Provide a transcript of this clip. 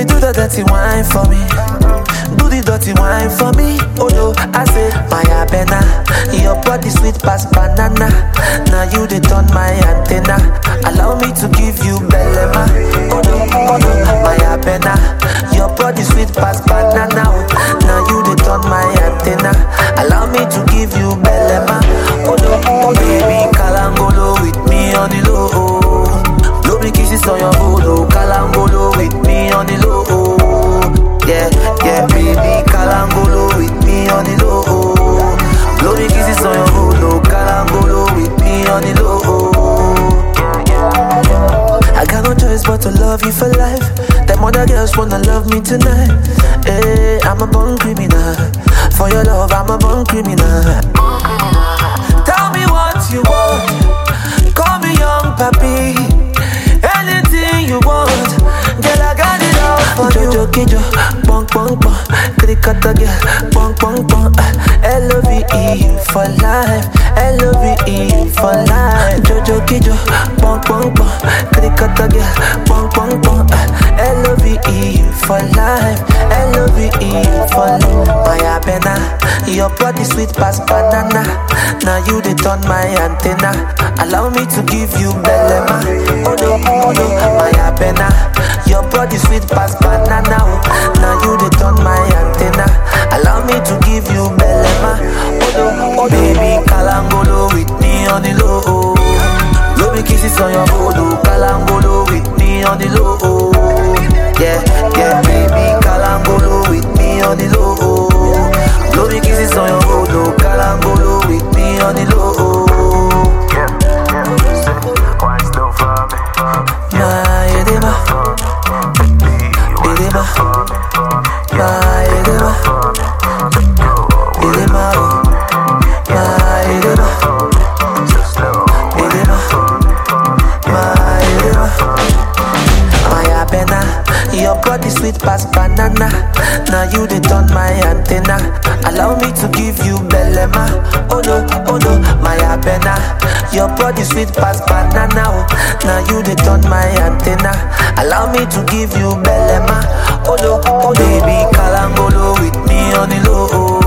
do the dirty wine for me. Do the dirty wine for me. Oh no, I say my abena. Your body sweet past banana. Now you they turn my antenna. Allow me to give you belema. Oh no, my abena. Your body sweet past banana. Now you they turn my antenna. Allow me to give you belema. Oh no, baby, kalangolo with me on the low. Blow me kisses on your bolo. Kalangolo with me on the low. Yeah, baby, kalangolo with me on the low. Blow me kisses on your bolo. Kalangolo with me on the low. I got no choice but to love you for life. Them other girls wanna love me tonight. Hey, I'm a born criminal. For your love, I'm a born criminal. Tell me what you want. Call me young papi. Anything you want, girl, I got it all for you. Jojo kijo, bong bong bong, krikata girl, bong bong bong. L-O-V-E for life, L-O-V-E for life. Jojo kijo, bong bong bong, krikata girl, bong bong bong. L-O-V-E for life, L-O-V-E for life. My abena, your body sweet past banana. Now you they turn my antenna. Allow me to give you belema. Oh no, my abena. Your body sweet past banana. Now you they turn my antenna. Allow me to give you belema. Oh baby, kalangolo with me on the low. Blow me kisses on your bolo. Kalangolo with me on the low. Yeah, baby, kalangolo with me on the low. Blow me kisses on your bolo. Kalangolo with me on the low. Why still for me? My edema, edema, my edema, edema, my edema, edema, my edema. My abena, your body sweet past banana. Now you they turn my antenna. Allow me to give you belema. Oh no, my abena. Your body sweet past banana. Now you they turn my antenna. Allow me to give you belema. Oh no, baby, kalangolo with me on the low.